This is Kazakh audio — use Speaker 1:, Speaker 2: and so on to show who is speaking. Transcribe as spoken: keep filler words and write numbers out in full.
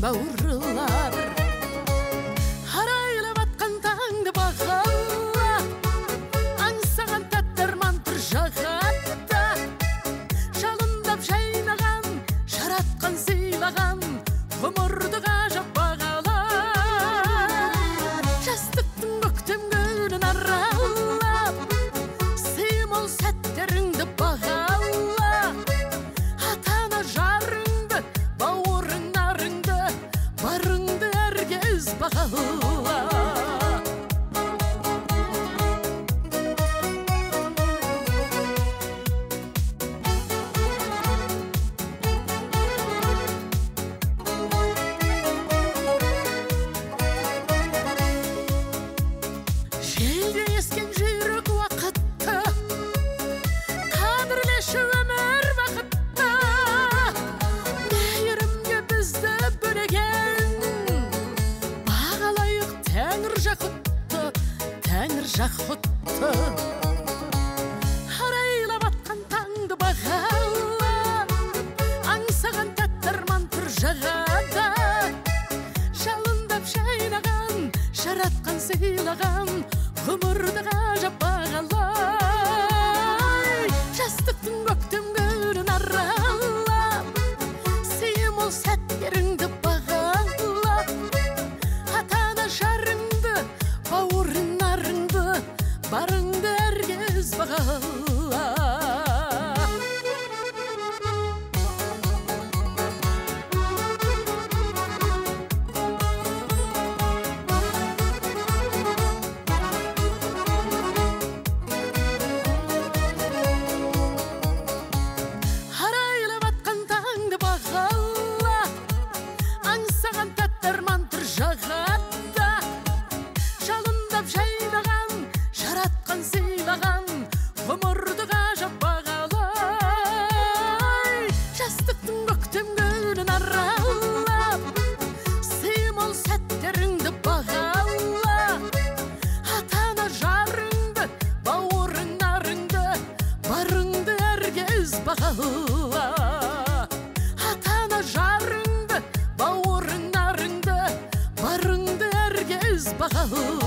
Speaker 1: бауырлар, арайлап атқан таңды бағала, аңсаған тәтті бір жағатта, жалындап жайнаған, жаратқан сыйлаған, ғұмырды ғажап бағала. Жастықтың көктем гүлін аралап, сыймол сәттеріңді бағала, атана жарыңды, бауырың нарыңды, барыңды әркез бағала. Желде ескен жүйрік уақытты, қадірлеші өмір бақытты, мейірімге бізді бөлеген, бағалайық тәңір жақұтты, тәңір жақұтты. Арайлап атқан таңды бағала, аңсаған тәтті арман бір жағада, жалындап жайнаған, жаратқан сыйлаған, ғұмырды ғажап бағалай. Жастықтың көктем гүлін аралап, сыймол сәттеріңді бағала, атана жарыңды, бауырың нарыңды, барыңды әркез бағала. Арайлап атқан таңды бағала, аңсаған тәтті арман бір жағатта, жалындап жайнаған, жаратқан сыйлаған, ғұмырды ғажап бағалай. Жастықтың көктем гүлін аралап, сыймол сәттеріңді бағала, атана жарыңды, бауырың нарыңды, барыңды әркез бағала. Атана жарыңды, бауырың нарыңды, барыңды әркез бағала.